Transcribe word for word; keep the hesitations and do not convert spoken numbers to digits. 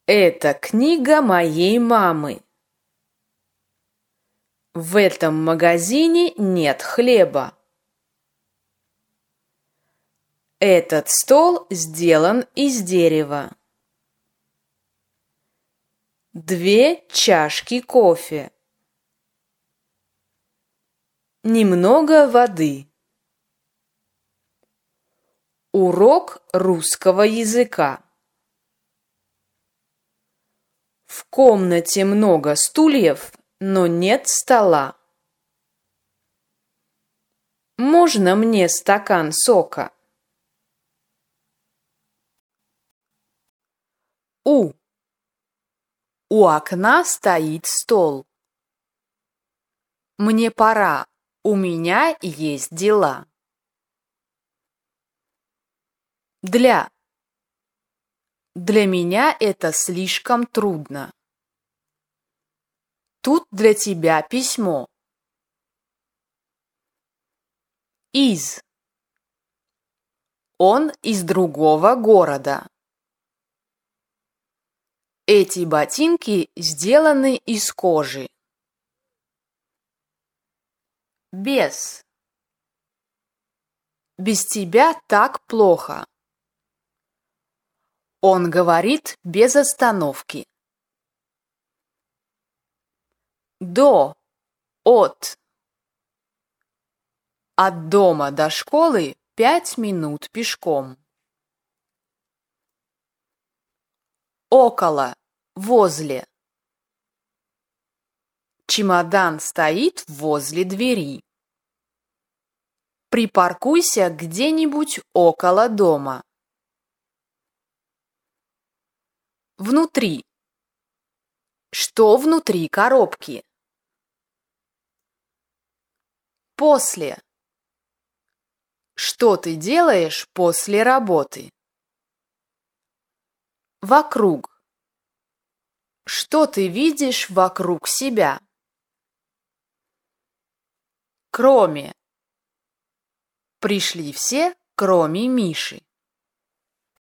Это книга моей мамы. В этом магазине нет хлеба. Этот стол сделан из дерева. Две чашки кофе. Немного воды. Урок русского языка. В комнате много стульев, но нет стола. Можно мне стакан сока? У. У окна стоит стол. Мне пора, у меня есть дела. Для. Для меня это слишком трудно. Тут для тебя письмо. Из. Он из другого города. Эти ботинки сделаны из кожи. Без. Без тебя так плохо. Он говорит без остановки. До. От. От дома до школы пять минут пешком. Около. Возле. Чемодан стоит возле двери. Припаркуйся где-нибудь около дома. Внутри. Что внутри коробки? После. Что ты делаешь после работы? Вокруг. Что ты видишь вокруг себя? Кроме. Пришли все, кроме Миши.